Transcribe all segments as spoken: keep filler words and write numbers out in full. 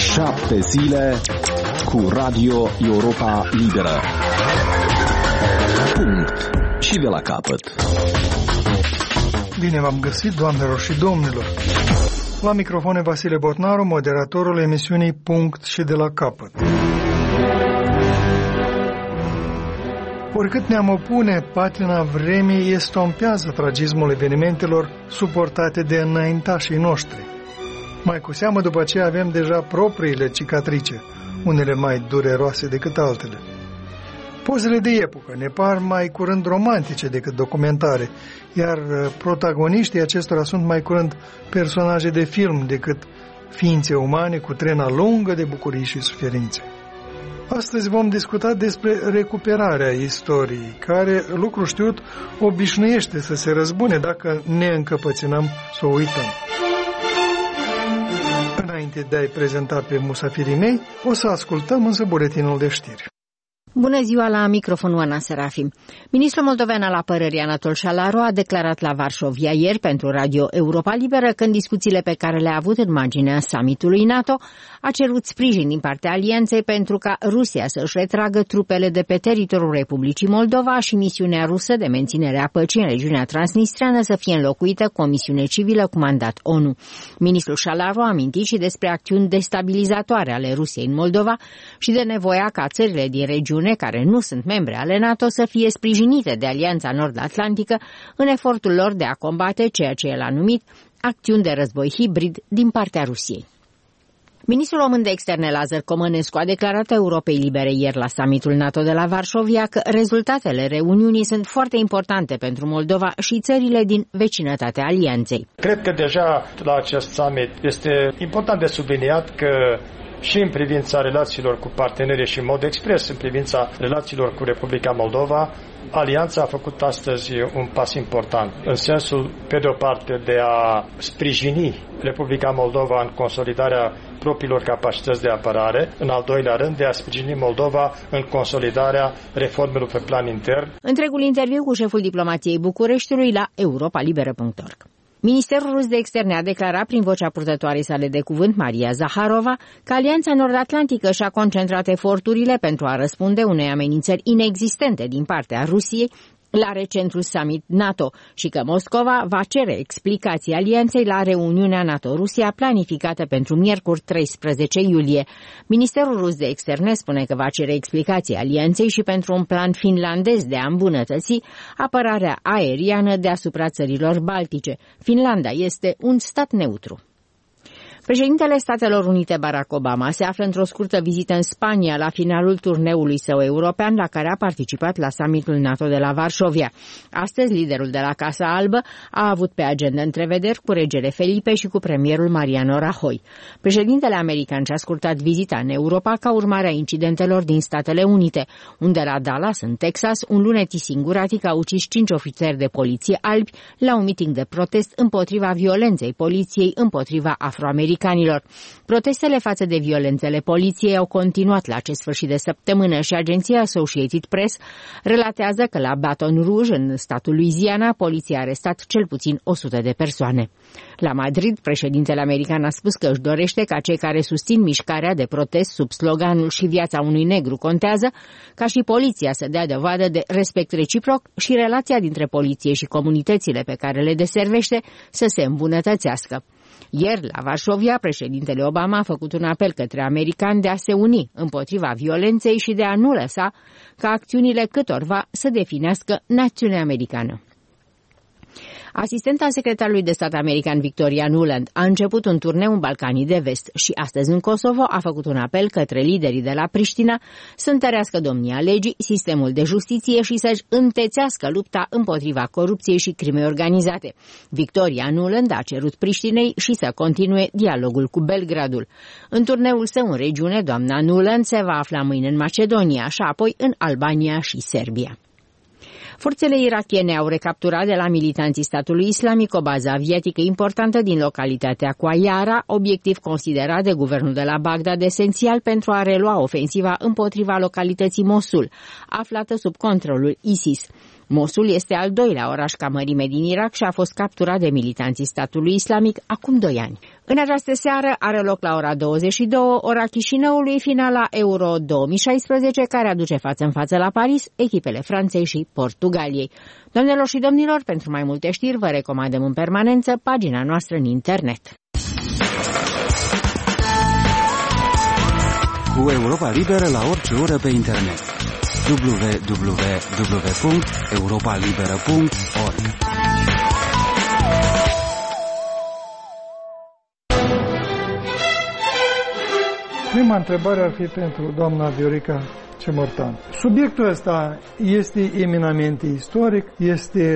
Șapte zile cu Radio Europa Liberă. Punct. Și de la capăt. Bine v-am găsit, doamnelor și domnilor. La microfon Vasile Botnaru, moderatorul emisiunii Punct și de la capăt. Oricât ne-am opune, patina vremii estompează tragismul evenimentelor suportate de înaintașii noștri. Mai cu seamă după ce avem deja propriile cicatrice, unele mai dureroase decât altele. Pozele de epocă ne par mai curând romantice decât documentare, iar protagoniștii acestora sunt mai curând personaje de film decât ființe umane cu trena lungă de bucurii și suferințe. Astăzi vom discuta despre recuperarea istoriei, care, lucru știut, obișnuiește să se răzbune dacă ne încăpățânăm să o uităm. Înainte de a-i prezenta pe musafirii mei, o să ascultăm însă buletinul de știri. Bună ziua, la microfonul Ana Serafim. Ministrul moldovean al apărării Anatol Șalaru a declarat la Varșovia ieri pentru Radio Europa Liberă că în discuțiile pe care le-a avut în marginea summitului NATO a cerut sprijin din partea alianței pentru ca Rusia să-și retragă trupele de pe teritoriul Republicii Moldova și misiunea rusă de menținere a păcii în regiunea transnistreană să fie înlocuită cu o misiune civilă cu mandat ONU. Ministrul Șalaru a amintit și despre acțiuni destabilizatoare ale Rusiei în Moldova și de nevoia ca țările din regiune care nu sunt membre ale NATO să fie sprijinite de Alianța Nord-Atlantică în efortul lor de a combate ceea ce el a numit acțiuni de război hibrid din partea Rusiei. Ministrul român de externe Lazar Comănescu a declarat Europei Libere ieri la summitul NATO de la Varșovia că rezultatele reuniunii sunt foarte importante pentru Moldova și țările din vecinătatea alianței. Cred că deja la acest summit este important de subliniat că și în privința relațiilor cu partenerii și în mod expres în privința relațiilor cu Republica Moldova, Alianța a făcut astăzi un pas important, în sensul, pe de o parte, de a sprijini Republica Moldova în consolidarea propriilor capacități de apărare, în al doilea rând, de a sprijini Moldova în consolidarea reformelor pe plan intern. Întregul interviu cu șeful diplomației Bucureștiului la europa liberă punct org. Ministerul rus de externe a declarat prin vocea purtătoarei sale de cuvânt, Maria Zaharova, că Alianța Nord-Atlantică și-a concentrat eforturile pentru a răspunde unei amenințări inexistente din partea Rusiei la recentul summit NATO și că Moscova va cere explicații alianței la reuniunea NATO-Rusia planificată pentru miercuri treisprezece iulie. Ministerul rus de externe spune că va cere explicații alianței și pentru un plan finlandez de a îmbunătăți apărarea aeriană deasupra țărilor baltice. Finlanda este un stat neutru. Președintele Statelor Unite Barack Obama se află într-o scurtă vizită în Spania la finalul turneului său european la care a participat la summitul NATO de la Varșovia. Astăzi, liderul de la Casa Albă a avut pe agenda întrevederi cu regele Felipe și cu premierul Mariano Rajoy. Președintele american și-a scurtat vizita în Europa ca urmare a incidentelor din Statele Unite, unde la Dallas, în Texas, un luneti singuratic a ucis cinci ofițeri de poliție albi la un miting de protest împotriva violenței poliției împotriva afroamericanilor. Protestele față de violențele poliției au continuat la acest sfârșit de săptămână și agenția Associated Press relatează că la Baton Rouge, în statul Louisiana, poliția a arestat cel puțin o sută de persoane. La Madrid, președintele american a spus că își dorește ca cei care susțin mișcarea de protest sub sloganul "și viața unui negru contează", ca și poliția să dea dovadă de respect reciproc și relația dintre poliție și comunitățile pe care le deservește să se îmbunătățească. Ieri, la Varșovia, președintele Obama a făcut un apel către americani de a se uni împotriva violenței și de a nu lăsa ca acțiunile câtorva să definească națiunea americană. Asistenta secretarului de stat american Victoria Nuland a început un turneu în Balcanii de Vest și astăzi în Kosovo a făcut un apel către liderii de la Priștina să întărească domnia legii, sistemul de justiție și să-și întețească lupta împotriva corupției și crimei organizate. Victoria Nuland a cerut Priștinei și să continue dialogul cu Belgradul. În turneul său în regiune, doamna Nuland se va afla mâine în Macedonia și apoi în Albania și Serbia. Forțele irakiene au recapturat de la militanții statului islamic o bază aviatică importantă din localitatea Qayara, obiectiv considerat de guvernul de la Bagdad esențial pentru a relua ofensiva împotriva localității Mosul, aflată sub controlul ISIS. Mosul este al doilea oraș ca mărime din Irak și a fost capturat de militanții statului islamic acum doi ani. În această seară are loc la ora douăzeci și două, ora Chișinăului, finala Euro două mii șaisprezece, care aduce față în față la Paris echipele Franței și Portugaliei. Doamnelor și domnilor, pentru mai multe știri vă recomandăm în permanență pagina noastră în internet. Cu Europa Liberă la orice oră pe internet. w w w punct europa liberă punct org. Prima întrebare ar fi pentru doamna Viorica Cemortan. Subiectul ăsta este eminamente istoric, este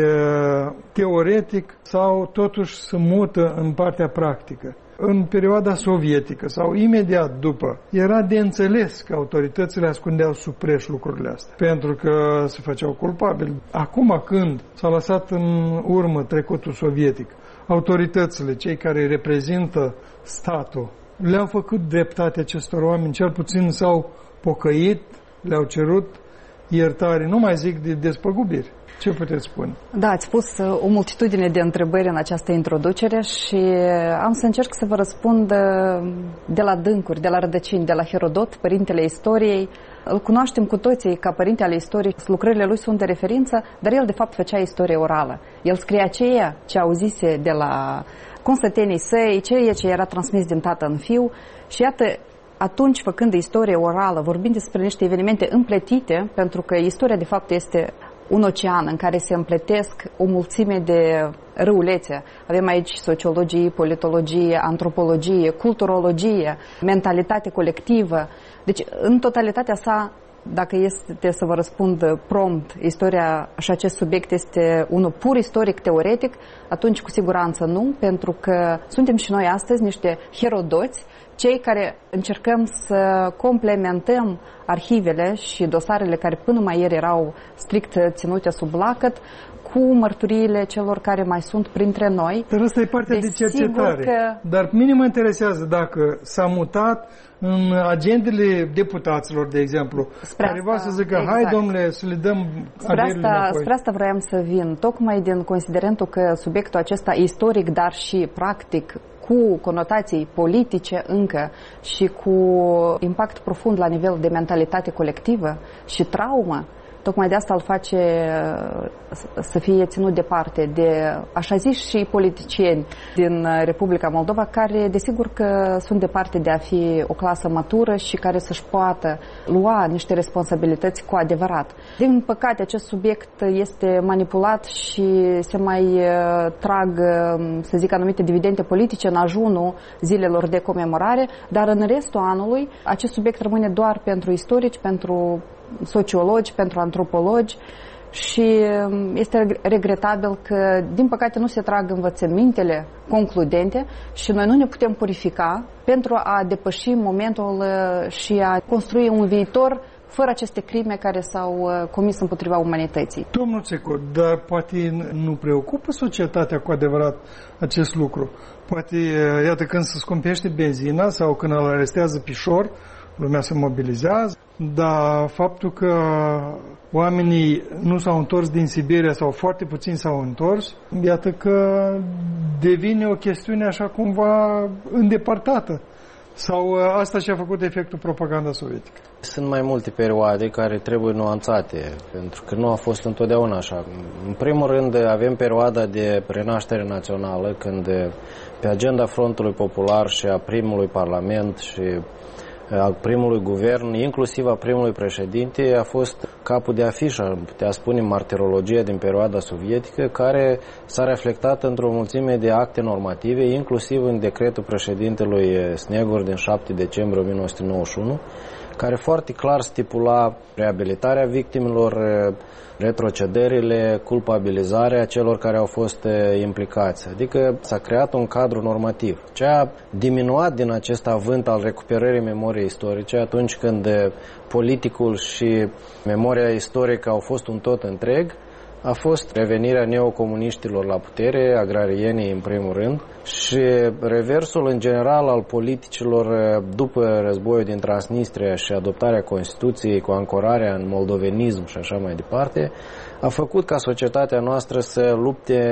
teoretic sau totuși se mută în partea practică? În perioada sovietică sau imediat după, era de înțeles că autoritățile ascundeau sub preș lucrurile astea, pentru că se făceau culpabili. Acum când s-a lăsat în urmă trecutul sovietic, autoritățile, cei care reprezintă statul, le-au făcut dreptate acestor oameni, cel puțin s-au pocăit, le-au cerut iertare, nu mai zic de despăgubiri. Ce puteți spune? Da, ați pus o multitudine de întrebări în această introducere și am să încerc să vă răspund de la dâncuri, de la rădăcini, de la Herodot, părintele istoriei. Îl cunoaștem cu toții ca părinte al istoriei, lucrările lui sunt de referință, dar el de fapt făcea istorie orală. El scria ceea ce auzise de la constătenii săi, ceea ce era transmis din tată în fiu și iată, atunci, făcând istorie orală, vorbind despre niște evenimente împletite, pentru că istoria de fapt este un ocean în care se împletesc o mulțime de râulețe. Avem aici sociologie, politologie, antropologie, culturologie, mentalitate colectivă. Deci, în totalitatea sa, dacă este să vă răspund prompt, istoria și acest subiect este unul pur istoric, teoretic, atunci cu siguranță nu, pentru că suntem și noi astăzi niște herodoți, cei care încercăm să complementăm arhivele și dosarele care până mai ieri erau strict ținute sub lacăt cu mărturiile celor care mai sunt printre noi. Dar asta e partea de, de cercetare. Că... Dar mine mă interesează dacă s-a mutat în agendele deputaților, de exemplu, spre care va să zică, exact. Hai domnule, să le dăm spre asta, spre asta vroiam să vin, tocmai din considerentul că subiectul acesta istoric, dar și practic, cu conotații politice încă și cu impact profund la nivel de mentalitate colectivă și traumă, tocmai de asta îl face să fie ținut departe de așa zis și politicieni din Republica Moldova, care desigur că sunt departe de a fi o clasă matură și care să-și poată lua niște responsabilități cu adevărat. Din păcate, acest subiect este manipulat și se mai trag, să zic, anumite dividende politice în ajunul zilelor de comemorare, dar în restul anului acest subiect rămâne doar pentru istorici, pentru sociologi, pentru antropologi și este regretabil că, din păcate, nu se trag învățămintele concludente și noi nu ne putem purifica pentru a depăși momentul și a construi un viitor fără aceste crime care s-au comis împotriva umanității. Domnul Țeco, dar poate nu preocupă societatea cu adevărat acest lucru? Poate, iată, când se scumpește benzina sau când îl arestează Pișor, lumea se mobilizează, dar faptul că oamenii nu s-au întors din Siberia sau foarte puțini s-au întors, iată că devine o chestiune așa cumva îndepărtată. Sau asta și-a făcut efectul propaganda sovietică? Sunt mai multe perioade care trebuie nuanțate, pentru că nu a fost întotdeauna așa. În primul rând avem perioada de renaștere națională, când pe agenda Frontului Popular și a primului Parlament și al primului guvern, inclusiv a primului președinte, a fost capul de afișă, am putea spune, martirologia din perioada sovietică, care s-a reflectat într-o mulțime de acte normative, inclusiv în decretul președintelui Snegur din șapte decembrie o mie nouă sute nouăzeci și unu, care foarte clar stipula reabilitarea victimelor, retrocederile, culpabilizarea celor care au fost implicați. Adică s-a creat un cadru normativ. Ce a diminuat din acest avânt al recuperării memoriei istorice, atunci când politicul și memoria istorică au fost un tot întreg, a fost revenirea neocomuniștilor la putere, agrarienii în primul rând, și reversul în general al politicilor după războiul din Transnistria și adoptarea Constituției cu ancorarea în moldovenism și așa mai departe, a făcut ca societatea noastră să lupte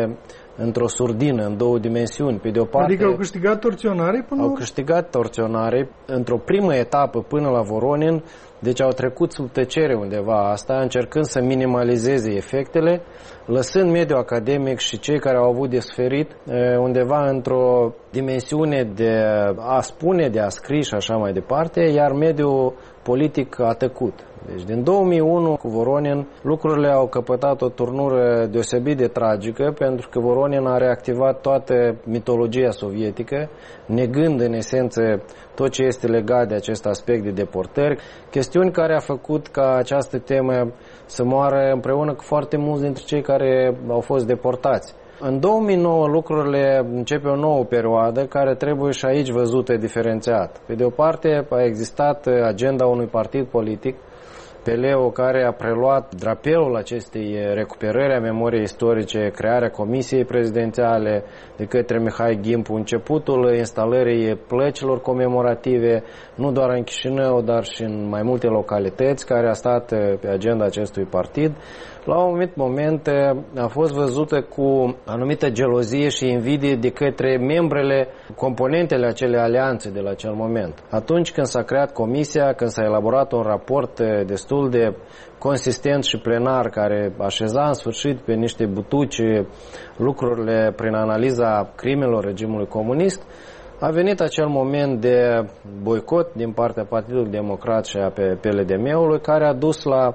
într-o surdină, în două dimensiuni. Pe de o parte, adică au câștigat torționarii până Au câștigat torționarii într-o primă etapă până la Voronin, deci au trecut sub tăcere undeva asta, încercând să minimalizeze efectele, lăsând mediul academic și cei care au avut de suferit undeva într-o dimensiune de a spune, de a scrie și așa mai departe, iar mediul politic a tăcut. Deci din două mii unu cu Voronin lucrurile au căpătat o turnură deosebit de tragică, pentru că Voronin a reactivat toată mitologia sovietică, negând în esență tot ce este legat de acest aspect de deportări, chestiuni care a făcut ca această temă să moară împreună cu foarte mulți dintre cei care au fost deportați. În două mii nouă lucrurile începe o nouă perioadă care trebuie și aici văzută diferențiat. Pe de o parte a existat agenda unui partid politic, P L O, care a preluat drapelul acestei recuperări a memoriei istorice, crearea Comisiei Prezidențiale de către Mihai Gimpu, începutul instalării plăcilor comemorative, nu doar în Chișinău, dar și în mai multe localități, care a stat pe agenda acestui partid. La un anumit moment a fost văzută cu anumită gelozie și invidie de către membrele, componentele acelei alianțe de la acel moment. Atunci când s-a creat comisia, când s-a elaborat un raport destul de consistent și plenar, care așeza în sfârșit pe niște butuci lucrurile prin analiza crimelor regimului comunist, a venit acel moment de boicot din partea Partidului Democrat și a P L D M-ului, care a dus la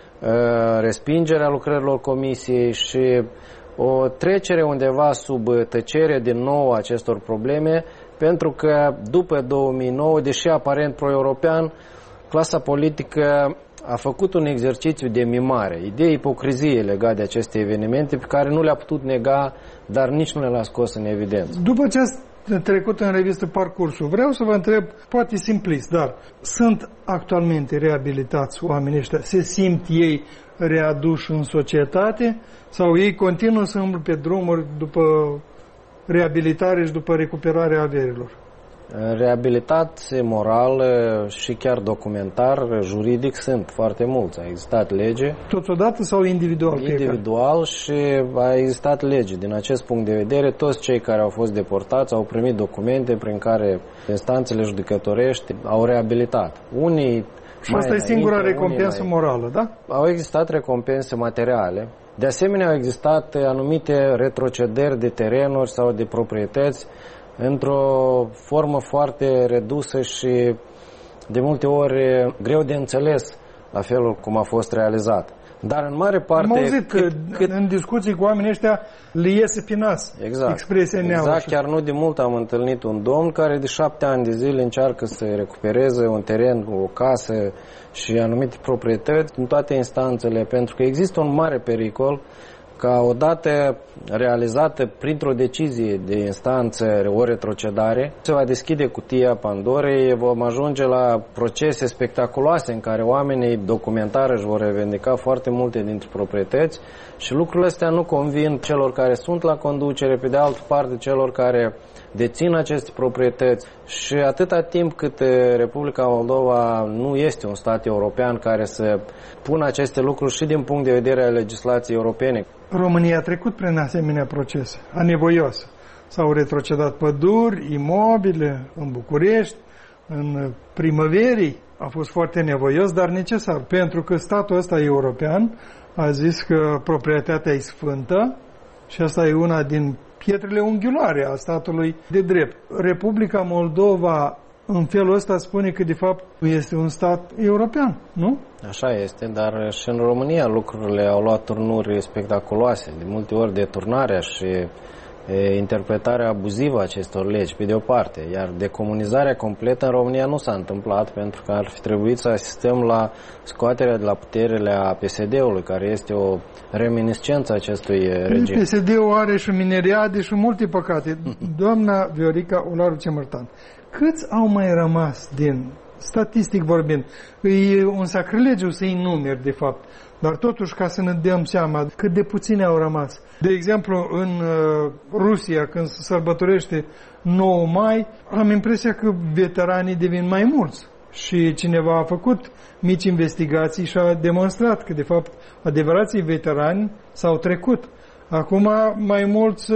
respingerea lucrărilor comisiei și o trecere undeva sub tăcere din nou acestor probleme, pentru că după două mii nouă, deși aparent pro-european, clasa politică a făcut un exercițiu de mimare, idei ipocrizie legate de aceste evenimente pe care nu le-a putut nega, dar nici nu le-a scos în evidență. După ce ați trecut în revistă parcursul, vreau să vă întreb, poate simplist, dar sunt actualmente reabilitați oamenii ăștia? Se simt ei readuși în societate sau ei continuă să umblă pe drumuri după reabilitare și după recuperarea averilor? Reabilitați moral și chiar documentar, juridic sunt foarte mulți. A existat lege. Totodată sau individual? Individual și a existat lege. Din acest punct de vedere, toți cei care au fost deportați au primit documente prin care instanțele judecătorești au reabilitat. Unii și asta e singura recompensă mai... morală, da? Au existat recompense materiale. De asemenea, au existat anumite retrocedări de terenuri sau de proprietăți într-o formă foarte redusă și de multe ori greu de înțeles la felul cum a fost realizat. Dar în mare parte... Am auzit că cât... în discuții cu oamenii ăștia le iese pe nas, exact, expresia neamă. Exact, chiar nu de mult am întâlnit un domn care de șapte ani de zile încearcă să recupereze un teren, o casă și anumite proprietăți în toate instanțele, pentru că există un mare pericol ca odată realizată printr-o decizie de instanță o retrocedare, se va deschide cutia Pandorei, vom ajunge la procese spectaculoase în care oamenii documentari își vor revendica foarte multe dintre proprietăți și lucrurile astea nu convin celor care sunt la conducere, pe de altă parte celor care dețin aceste proprietăți și atâta timp cât Republica Moldova nu este un stat european care să pună aceste lucruri și din punct de vedere al legislației europene. România a trecut prin asemenea procese, anevoioase. S-au retrocedat păduri, imobile în București, în primăverii. A fost foarte nevoios, dar necesar, pentru că statul ăsta european a zis că proprietatea e sfântă și asta e una din pietrele unghiulare a statului de drept. Republica Moldova în felul ăsta spune că de fapt este un stat european, nu? Așa este, dar și în România lucrurile au luat turnuri spectaculoase, de multe ori deturnarea și e, interpretarea abuzivă a acestor legi, pe de o parte, iar decomunizarea completă în România nu s-a întâmplat pentru că ar fi trebuit să asistăm la scoaterea de la puterile a P S D-ului, care este o reminiscență a acestui regim. P S D-ul are și mineriade și multe păcate. Doamna Viorica Ularu Cemărtan, câți au mai rămas din, statistic vorbind, e un sacrilegiu să-i numeri de fapt, dar totuși ca să ne dăm seama cât de puțini au rămas. De exemplu, în uh, Rusia, când se sărbătorește nouă mai, am impresia că veteranii devin mai mulți. Și cineva a făcut mici investigații și a demonstrat că, de fapt, adevărații veterani s-au trecut. Acum mai mulți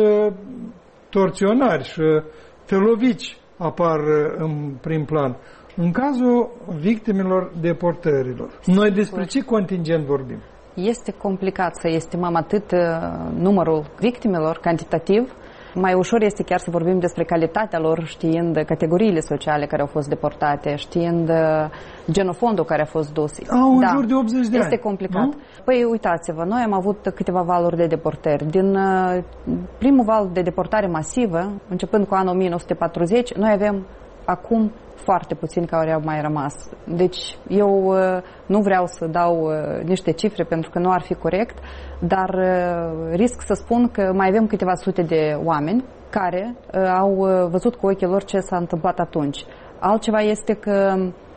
torționari și felovici apar în prim plan. În cazul victimelor deportărilor, noi despre ce contingent vorbim? Este complicat să estimăm atât numărul victimelor, cantitativ. Mai ușor este chiar să vorbim despre calitatea lor, știind categoriile sociale care au fost deportate, știind genofondul care a fost dus. Au în da, jur de optzeci de ani. Este complicat. Nu? Păi uitați-vă, noi am avut câteva valuri de deportări. Din uh, primul val de deportare masivă, începând cu anul o mie nouă sute patruzeci, noi avem acum foarte puțini care au mai rămas. Deci eu uh, nu vreau să dau uh, niște cifre pentru că nu ar fi corect, dar uh, risc să spun că mai avem câteva sute de oameni care uh, au uh, văzut cu ochii lor ce s-a întâmplat atunci. Altceva este că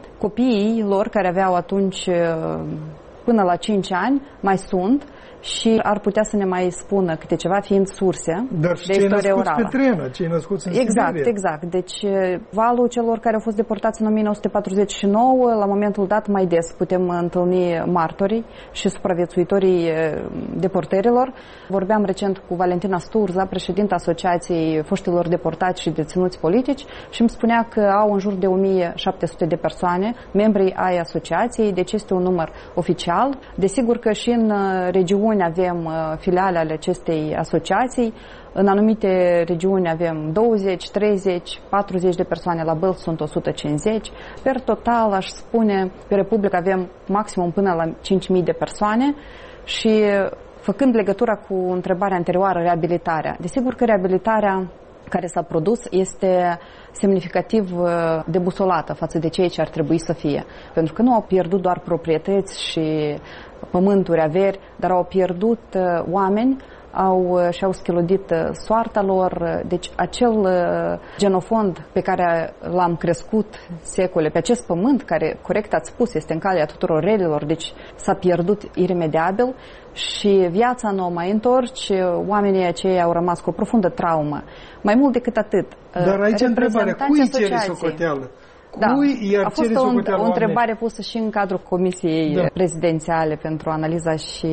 copiii lor care aveau atunci uh, până la cinci ani mai sunt și ar putea să ne mai spună câte ceva, fiind surse Dar de istorie orală. Dar pe trenă, cei născuți în Exact, Siberia. exact. Deci valul celor care au fost deportați în o mie nouă sute patruzeci și nouă, la momentul dat mai des putem întâlni martorii și supraviețuitorii deportărilor. Vorbeam recent cu Valentina Sturza, președinta Asociației Foștilor Deportați și Deținuți Politici, și îmi spunea că au în jur de o mie șapte sute de persoane, membrii ai asociației, deci este un număr oficial. Desigur că și în regiuni avem filiale ale acestei asociații. În anumite regiuni avem douăzeci, treizeci, patruzeci de persoane, la Bălți sunt o sută cincizeci. Per total, aș spune, pe Republică avem maximum până la cinci mii de persoane. Și făcând legătura cu întrebarea anterioară, reabilitarea, desigur că reabilitarea care s-a produs este semnificativ debusolată față de ceea ce ar trebui să fie. Pentru că nu au pierdut doar proprietăți și pământuri, averi, dar au pierdut oameni, au, și-au schilodit soarta lor. Deci acel genofond pe care l-am crescut secole, pe acest pământ care, corect ați spus, este în calea tuturor relilor, deci s-a pierdut iremediabil și viața nu o mai întorci, oamenii aceia au rămas cu o profundă traumă. Mai mult decât atât, dar aici întrebarea, cui cere socoteală? Da, a fost o, o întrebare pusă și în cadrul Comisiei da. Prezidențiale pentru analiza și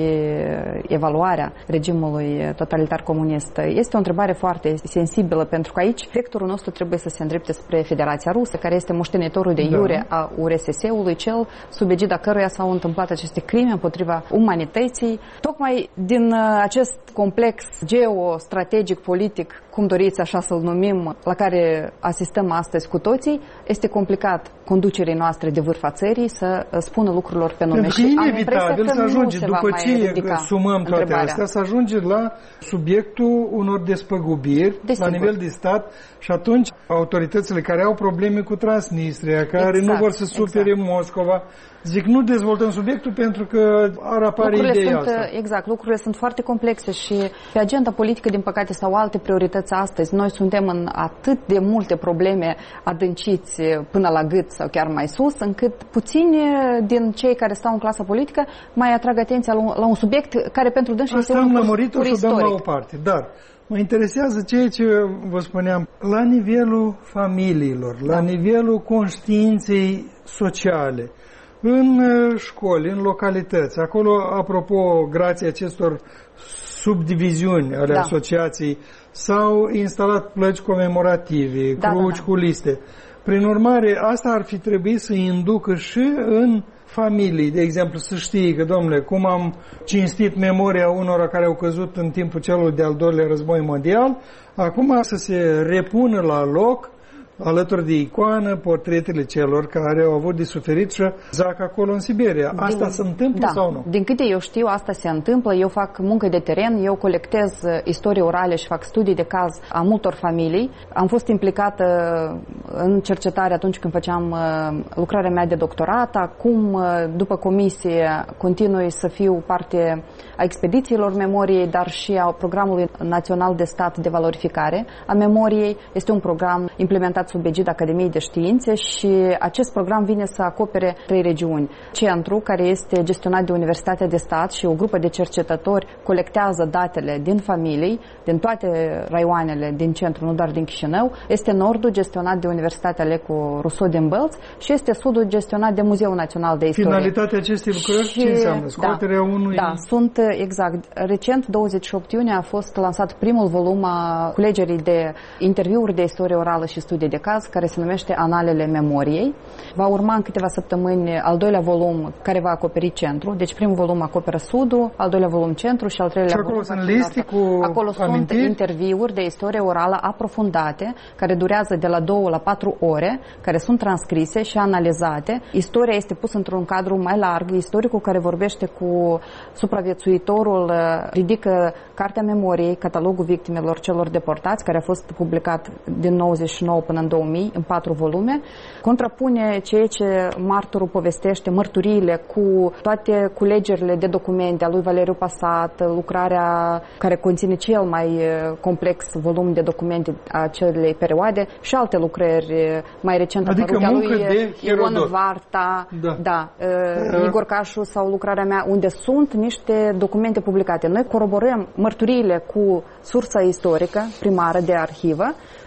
evaluarea regimului totalitar comunist. Este o întrebare foarte sensibilă, pentru că aici vectorul nostru trebuie să se îndrepte spre Federația Rusă, care este moștenitorul de iure da. a U R S S-ului, cel sub egida căruia s-au întâmplat aceste crime împotriva umanității. Tocmai din acest complex geostrategic, politic, cum doriți așa să-l numim, la care asistăm astăzi cu toții, este complicat conducerii noastre de vârf a țării să spună lucrurilor pe nume. Pentru că e inevitabil să ajunge, după ce sumăm toate întrebarea. astea, să ajunge la subiectul unor despăgubiri Desigur. la nivel de stat și atunci autoritățile care au probleme cu Transnistria, care exact, nu vor să sufere exact. Moscova, zic, nu dezvoltăm subiectul pentru că ar apare lucrurile ideea sunt, asta. Exact, lucrurile sunt foarte complexe și pe agenda politică, din păcate, sau alte priorități astăzi. Noi suntem în atât de multe probleme adânciți până la gât sau chiar mai sus, încât puțini din cei care stau în clasa politică mai atrag atenția la un, la un subiect care pentru dânsi este un lămurit-o și o dăm la o parte. Dar mă interesează ceea ce vă spuneam, la nivelul familiilor, la da. nivelul conștiinței sociale, în școli, în localități. Acolo, apropo, grație acestor subdiviziuni ale da. asociației, s-au instalat plăci comemorative, da, cruci da, da. cu liste. Prin urmare, asta ar fi trebuit să inducă și în familii, de exemplu, să știe că, domnule, cum am cinstit memoria unora care au căzut în timpul celui de-al doilea război mondial, acum să se repună la loc, alături de icoană, portretele celor care au avut de suferit și zac acolo în Siberia. Asta din, se întâmplă da, sau nu? Din câte eu știu, asta se întâmplă. Eu fac muncă de teren, eu colectez istorie orale și fac studii de caz a multor familii. Am fost implicată în cercetare atunci când făceam lucrarea mea de doctorat. Acum, după comisie, continui să fiu parte a expedițiilor memoriei, dar și a programului național de stat de valorificare a memoriei. Este un program implementat desfășurat sub egida Academiei de Științe și acest program vine să acopere trei regiuni. Centru, care este gestionat de Universitatea de Stat și o grupă de cercetători colectează datele din familii, din toate raioanele din centru, nu doar din Chișinău. Este Nordul, gestionat de Universitatea Lecu Rousseau din Bălț și este Sudul, gestionat de Muzeul Național de Istorie. Finalitatea acestei lucrări și, ce înseamnă? Scoaterea da, unui... Da, sunt, exact. Recent, douăzeci și opt iunie, a fost lansat primul volum a culegerii de interviuri de istorie orală și studii de caz, care se numește Analele Memoriei. Va urma în câteva săptămâni al doilea volum, care va acoperi centru. Deci primul volum acoperă Sudul, al doilea volum centru și al treilea și volum... Și acolo sunt liste cu Acolo amintiri? Sunt interviuri de istorie orală aprofundate, care durează de la două la patru ore, care sunt transcrise și analizate. Istoria este pusă într-un cadru mai larg. Istoricul care vorbește cu supraviețuitorul ridică Cartea Memoriei, Catalogul Victimelor celor deportați, care a fost publicat din nouăzeci și nouă până în două mii, în patru volume. Contrapune ceea ce martorul povestește, mărturiile, cu toate culegerile de documente a lui Valeriu Pasat, lucrarea care conține cel mai complex volum de documente a acelei perioade și alte lucrări mai recente. Adică muncă lui de Ion Varta, da. Da, uh, Igor Cașu sau lucrarea mea, unde sunt niște documente publicate. Noi coroborăm mărturiile cu sursa istorică primară de arhivă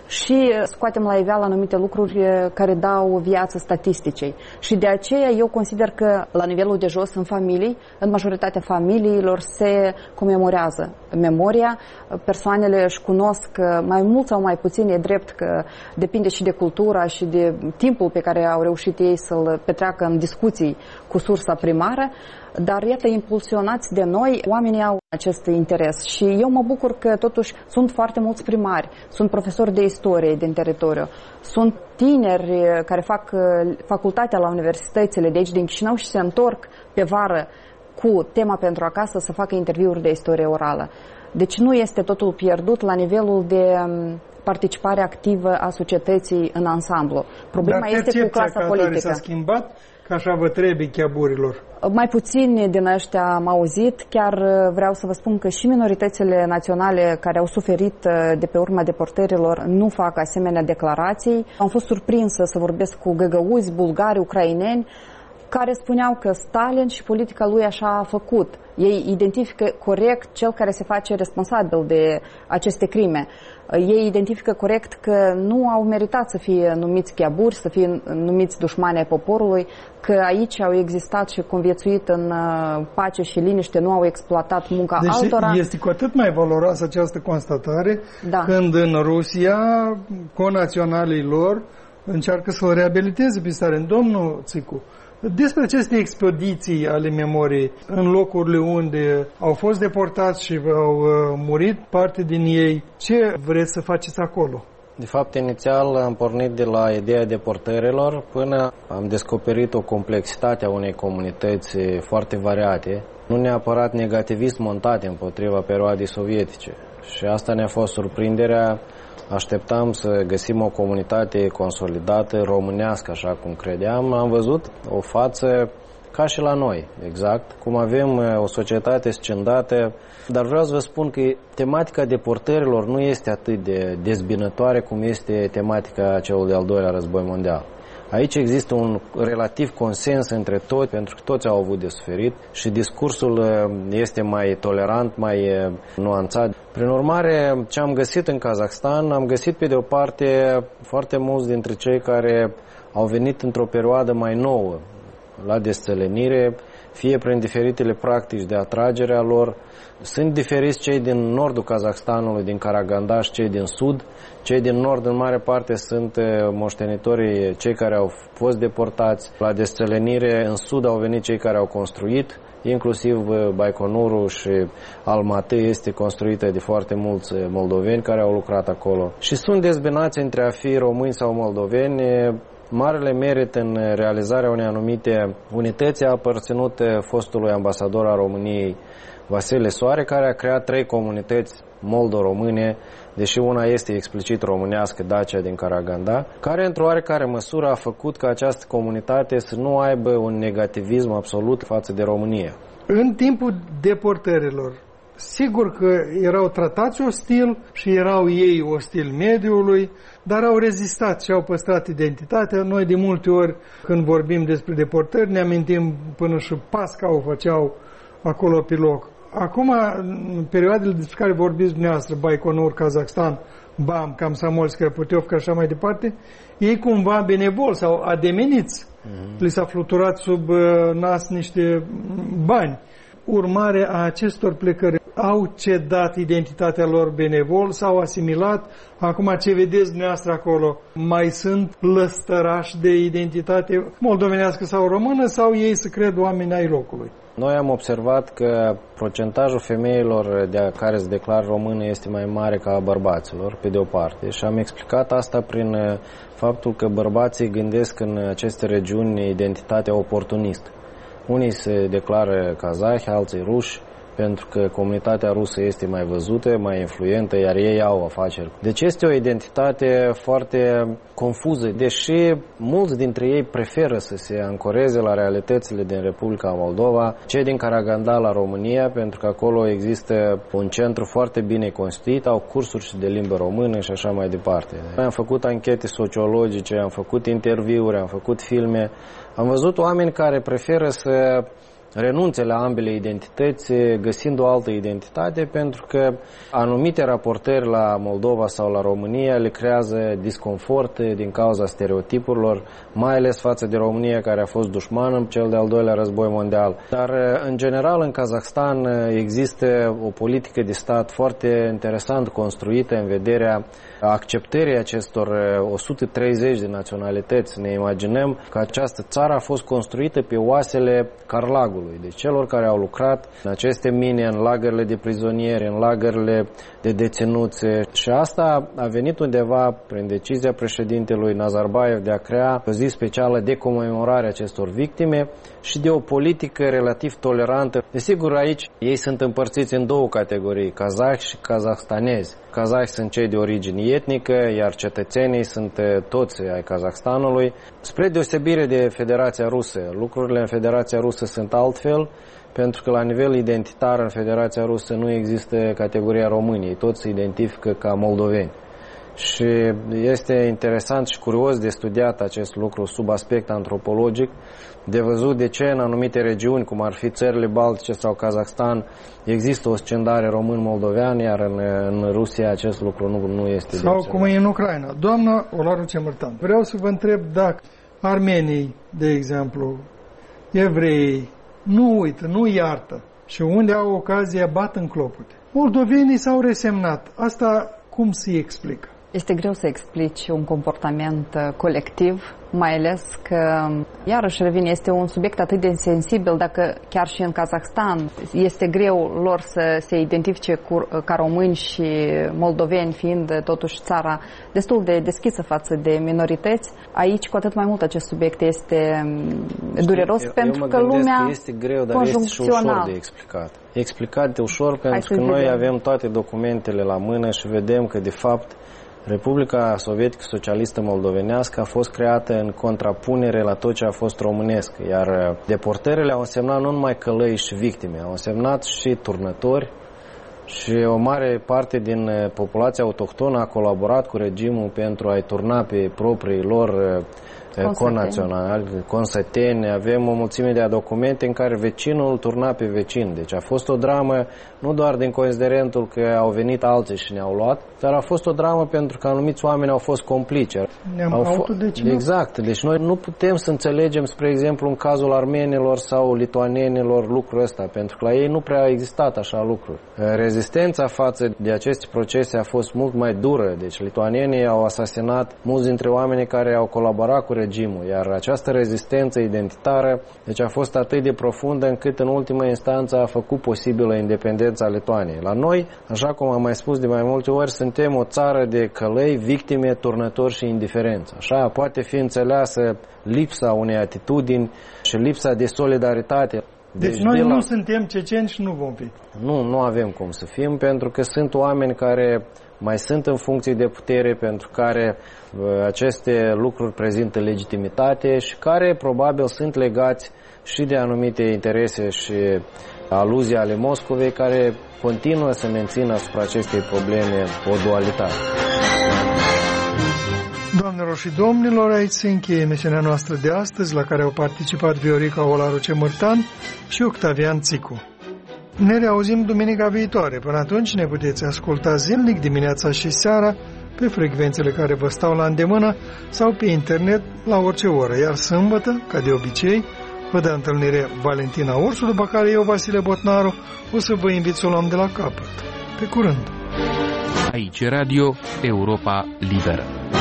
și scoatem la iveală anumite lucruri care dau viață statisticei. Și de aceea eu consider că la nivelul de jos, în familii, în majoritatea familiilor se comemorează memoria. Persoanele își cunosc mai mult sau mai puțin, e drept că depinde și de cultura și de timpul pe care au reușit ei să-l petreacă în discuții cu sursa primară. Dar, iată, impulsionați de noi, oamenii au acest interes și eu mă bucur că, totuși, sunt foarte mulți primari, sunt profesori de istorie din teritoriu, sunt tineri care fac facultatea la universitățile de aici din Chișinău și se întorc pe vară cu tema pentru acasă să facă interviuri de istorie orală. Deci nu este totul pierdut la nivelul de participare activă a societății în ansamblu. Problema este cu clasa politică. S-a schimbat? Că așa vă trebuie cheaburilor? Mai puțin din ăștia am auzit. Chiar vreau să vă spun că și minoritățile naționale care au suferit de pe urma deportărilor nu fac asemenea declarații. Am fost surprinsă să vorbesc cu găgăuzi, bulgari, ucraineni, care spuneau că Stalin și politica lui așa a făcut. Ei identifică corect cel care se face responsabil de aceste crime. Ei identifică corect că nu au meritat să fie numiți cheaburi, să fie numiți dușmani ai poporului, că aici au existat și conviețuit în pace și liniște, nu au exploatat munca deci altora. Este cu atât mai valoroasă această constatare, da, când în Rusia conaționalii lor încearcă să o reabiliteze pe Stalin. Domnul Țicu, despre aceste expediții ale memoriei în locurile unde au fost deportați și au murit parte din ei, ce vreți să faceți acolo? De fapt, inițial am pornit de la ideea deportărilor până am descoperit o complexitate a unei comunități foarte variate, nu neapărat negativism montate împotriva perioadei sovietice. Și asta ne-a fost surprinderea. Așteptam să găsim o comunitate consolidată, românească, așa cum credeam. Am văzut o față ca și la noi, exact, cum avem o societate scindată. Dar vreau să vă spun că tematica deportărilor nu este atât de dezbinătoare cum este tematica celui de-al doilea război mondial. Aici există un relativ consens între toți, pentru că toți au avut de suferit și discursul este mai tolerant, mai nuanțat. Prin urmare, ce am găsit în Kazakhstan, am găsit pe de o parte foarte mulți dintre cei care au venit într-o perioadă mai nouă la desțelenire, fie prin diferitele practici de atragere a lor. Sunt diferiți cei din nordul Kazakhstanului, din Karaganda, și cei din sud. Cei din nord, în mare parte, sunt moștenitorii cei care au fost deportați. La desțelenire, în sud au venit cei care au construit, inclusiv Baikonurul și Almaty este construită de foarte mulți moldoveni care au lucrat acolo. Și sunt dezbinați între a fi români sau moldoveni. Marele merit în realizarea unei anumite unități a aparținut fostului ambasador al României, Vasile Soare, care a creat trei comunități moldo-române, deși una este explicit românească, Dacia din Karaganda, care într-o oarecare măsură a făcut ca această comunitate să nu aibă un negativism absolut față de România. În timpul deportărilor Sigur că erau tratați ostil și erau ei ostil mediului, dar au rezistat și au păstrat identitatea. Noi de multe ori când vorbim despre deportări ne amintim până și Pasca o făceau acolo pe loc. Acum, în perioadele despre care vorbiți dumneavoastră, Baikonur, Kazakhstan, Bam, Komsomolskaya, Puteovka și așa mai departe, ei cumva benevol sau ademeniți, mm-hmm. li s-a fluturat sub uh, nas niște bani. Urmare a acestor plecări, au cedat identitatea lor benevol, s-au asimilat. Acum ce vedeți dumneavoastră acolo, mai sunt lăstărași de identitate moldovenească sau română sau ei se cred oameni ai locului? Noi am observat că procentajul femeilor de care se declară române este mai mare ca a bărbaților, pe de o parte, și am explicat asta prin faptul că bărbații gândesc în aceste regiuni identitatea oportunistă. Unii se declară kazahi, alții ruși, pentru că comunitatea rusă este mai văzută, mai influentă, iar ei au afaceri. Deci este o identitate foarte confuză, deși mulți dintre ei preferă să se ancoreze la realitățile din Republica Moldova, cei din Karaganda la România, pentru că acolo există un centru foarte bine constituit, au cursuri și de limbă română și așa mai departe. Noi am făcut anchete sociologice, am făcut interviuri, am făcut filme, am văzut oameni care preferă să renunțe la ambele identități, găsind o altă identitate, pentru că anumite raportări la Moldova sau la România le creează disconfort din cauza stereotipurilor, mai ales față de România, care a fost dușman în cel de-al doilea război mondial. Dar, în general, în Kazakhstan există o politică de stat foarte interesant construită în vederea acceptării acestor o sută treizeci de naționalități. Ne imaginăm că această țară a fost construită pe oasele Carlagului, deci celor care au lucrat în aceste mine, în lagările de prizonieri, în lagările de deținuți. Și asta a venit undeva prin decizia președintelui Nazarbayev de a crea o zi specială de comemorare acestor victime și de o politică relativ tolerantă. Desigur, aici ei sunt împărțiți în două categorii, kazahi și kazahstanezi. Kazahi sunt cei de origine etnică, iar cetățenii sunt toți ai Kazahstanului. Spre deosebire de Federația Rusă, lucrurile în Federația Rusă sunt altfel, pentru că la nivel identitar în Federația Rusă nu există categoria României, toți se identifică ca moldoveni. Și este interesant și curios de studiat acest lucru sub aspect antropologic, de văzut de ce în anumite regiuni, cum ar fi țările Baltice sau Kazakhstan, există o scindare român-moldovean, iar în, în Rusia acest lucru nu, nu este. Sau cum e în Ucraina. Doamna Olaru Cemărtan, vreau să vă întreb dacă armenii, de exemplu, evrei, nu uită, nu iartă și unde au ocazia bat în clopute. Moldovenii s-au resemnat. Asta cum se explică? Este greu să explici un comportament colectiv, mai ales că, iarăși revin, este un subiect atât de sensibil, dacă chiar și în Kazakhstan este greu lor să se identifice cu, ca români și moldoveni, fiind totuși țara destul de deschisă față de minorități. Aici, cu atât mai mult, acest subiect este dureros, eu, pentru eu că lumea că este greu, dar este și ușor de explicat. Explicat de ușor, pentru că noi avem toate documentele la mână și vedem că, de fapt, Republica Sovietică Socialistă Moldovenească a fost creată în contrapunere la tot ce a fost românesc, iar deportările au însemnat nu numai călăi și victime, au însemnat și turnători și o mare parte din populația autohtonă a colaborat cu regimul pentru a-i turna pe proprii lor conaționali, consăteni. Avem o mulțime de documente în care vecinul turna pe vecin. Deci a fost o dramă nu doar din considerentul că au venit alții și ne-au luat, dar a fost o dramă pentru că anumiți oameni au fost complici. Ne-am autodecinat. Exact. Deci noi nu putem să înțelegem, spre exemplu, în cazul armenilor sau lituanienilor lucrul ăsta, pentru că la ei nu prea a existat așa lucruri. Rezistența față de aceste procese a fost mult mai dură. Deci lituanienii au asasinat mulți dintre oamenii care au colaborat cu regimul, iar această rezistență identitară deci a fost atât de profundă încât în ultima instanță a făcut posibilă independența Lituaniei. La noi, așa cum am mai spus de mai multe ori, suntem o țară de călăi, victime, turnători și indiferență. Așa poate fi înțeleasă lipsa unei atitudini și lipsa de solidaritate. Deci, deci noi de la... nu suntem ceceni și nu vom fi. Nu, nu avem cum să fim, pentru că sunt oameni care mai sunt în funcții de putere, pentru care aceste lucruri prezintă legitimitate și care probabil sunt legați și de anumite interese și aluzii ale Moscovei, care continuă să mențină asupra acestei probleme o dualitate. Doamnelor și domnilor, aici se încheie emisiunea noastră de astăzi, la care au participat Viorica Olaru Cemărtan și Octavian Țicu. Ne reauzim duminica viitoare. Până atunci ne puteți asculta zilnic dimineața și seara pe frecvențele care vă stau la îndemână sau pe internet la orice oră. Iar sâmbătă, ca de obicei, vă dă întâlnire Valentina Ursu, după care eu, Vasile Botnaru, o să vă invit să o luăm de la capăt. Pe curând! Aici Radio Europa Liberă.